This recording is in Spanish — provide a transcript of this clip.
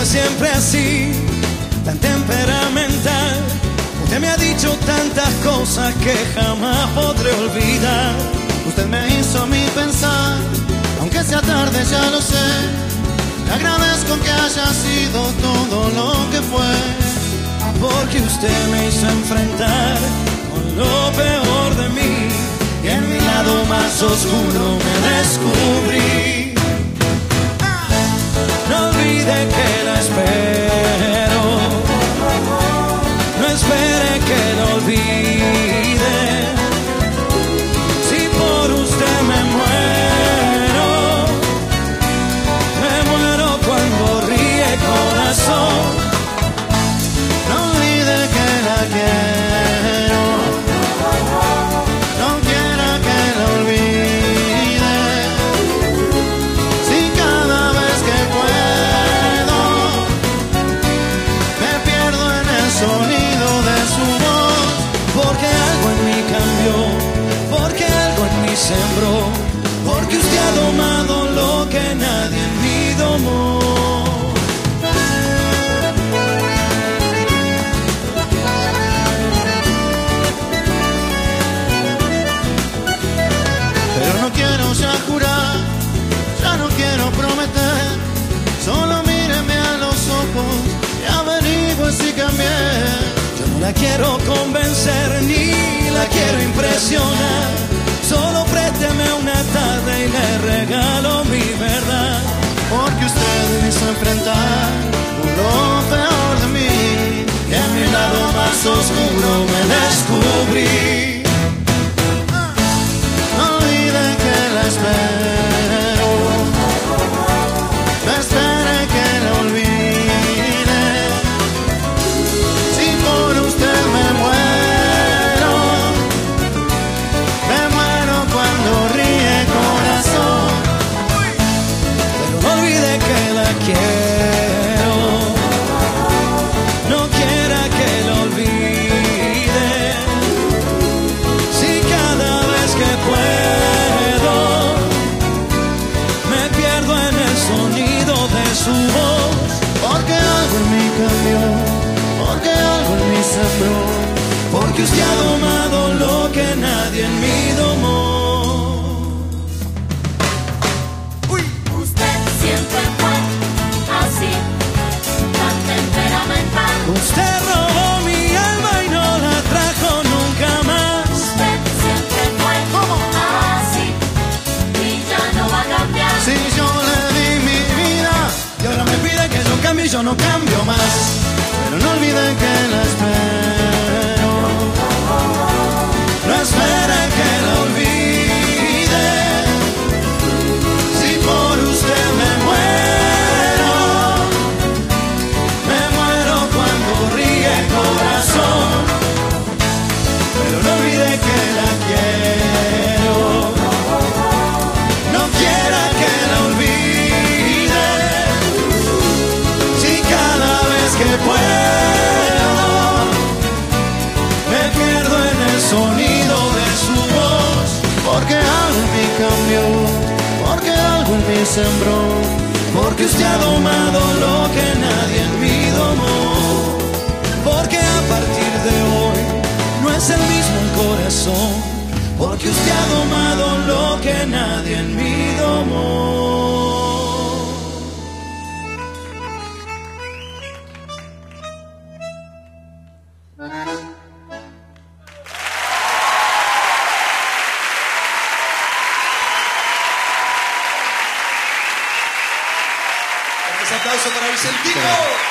siempre así, tan temperamental. Usted me ha dicho tantas cosas que jamás podré olvidar. Usted me hizo a mí pensar, aunque sea tarde ya lo sé. Le agradezco que haya sido todo lo que fue, porque usted me hizo enfrentar con lo peor de mí, y en mi lado más oscuro me descubrí. No olvide que la espero, no espere que lo olvide. Si por usted me muero cuando ríe corazón. no olvide que la quiero, no quiera que la olvide. Si cada vez que puedo me pierdo en el sonido de su voz, Porque algo en mí cambió, porque algo en mí sembró, porque usted ha domado lo que nadie en mí domó. pero no quiero ya jurar, ya no quiero prometer. Solo míreme a los ojos y averigüe si cambié. Yo no la quiero convencer ni la quiero impresionar. Solo présteme una tarde y le regalo mi verdad. Porque usted me hizo enfrentar lo peor de mí, Y en mi lado más oscuro me descubrí. no olvide que la espero, no espere que la olvide. Si por usted me muero cuando ríe corazón. Pero no olvide que la quiero, no quiera que lo olvide. Si cada vez que puedo me pierdo en el sonido de su voz. Porque algo en mí cambió, porque algo en mí sembró, Porque usted ha domado lo que nadie en mí domó. Usted siempre fue así, tan temperamental. Usted robó mi alma y no la trajo nunca más. Usted siempre fue así y ya no va a cambiar. si yo le di mi vida Y ahora me pide que yo cambie y yo no cambio más. pero no olvide que la espero, No espere que la olvide. Si por usted me muero cuando ríe corazón. Pero no olvide que la quiero, no quiera que la olvide. Si cada vez que puedo me pierdo en el sonido de su voz. porque algo en mí cambió, porque algo en mí sembró, Porque usted ha domado lo que nadie en mí domó. Porque a partir de hoy no es el mismo el corazón. Porque usted ha domado lo que nadie en mí domó. Un aplauso para Vicentico.